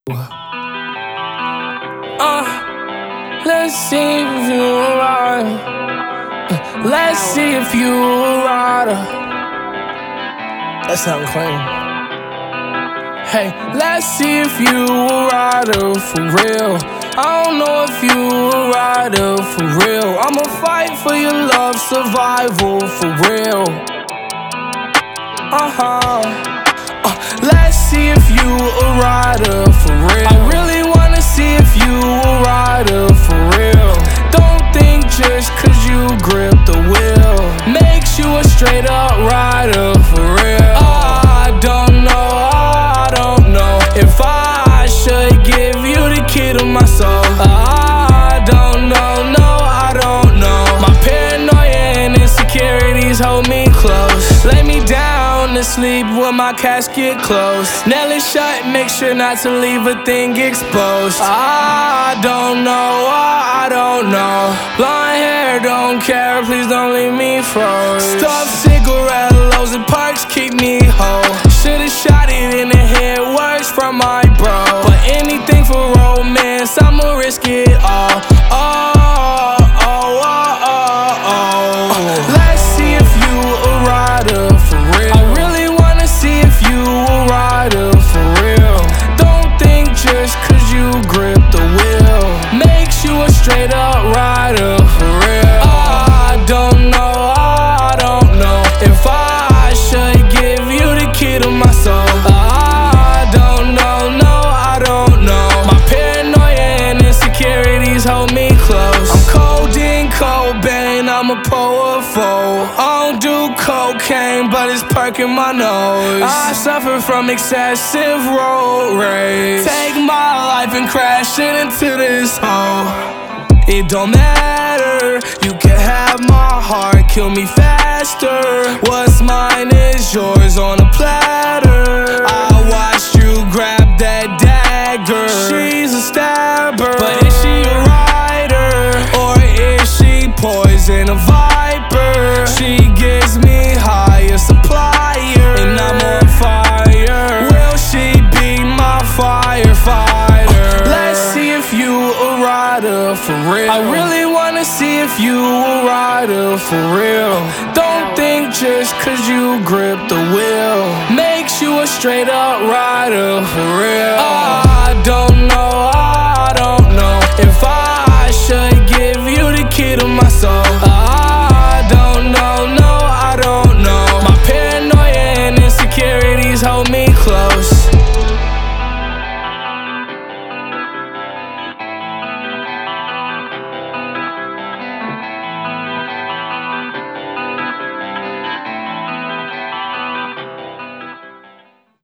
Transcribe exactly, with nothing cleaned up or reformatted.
Uh, let's see if you a rider. Uh, let's see if you a rider. That sound clean. Hey, let's see if you a rider for real. I don't know if you a rider for real. I'ma fight for your love, survival for real. Uh-huh. Uh, let's see if you a rider for real. I really wanna see if you a rider for real. Don't think just cause you grip the wheel makes you a straight up rider for real. I don't know, I don't know if I should give you the key to my soul. I don't know, no, I don't know. My paranoia and insecurities hold me close. Lay me down to sleep with my casket closed. Nail it shut, make sure not to leave a thing exposed. I don't know, I don't know. Blonde hair, don't care, please don't leave me froze. Stuffed cigarette lows and perks keep me whole. Should've shot it in the head, words from my bro. But anything for romance, I'ma risk it all. Oh, oh, oh, oh, oh. Let's see if you a rider for real. I really wanna see if you a rider for real. Don't think just cause you grip the wheel makes you a straight up rider for real. I don't know, I don't know if I should give you the key to my soul. I don't know, no, I don't know. My paranoia and insecurities hold me close. I'm codeine, Cobain, I'm a powerful. I don't do cocaine, but it's perking my nose. I suffer from excessive road rage. Take my life and crash it into this hole. It don't matter, you can have my heart, kill me faster. What's mine is yours on a platter. I watched you grab that dagger. She's a stabber, but is she a rider? Or is she poison, a viper? She gives me higher supplier, and I'm on fire. Will she be my firefighter? Let's see if you a rider for real. I really wanna see if you a rider for real. Don't think just cause you grip the wheel makes you a straight up rider for real. Oh.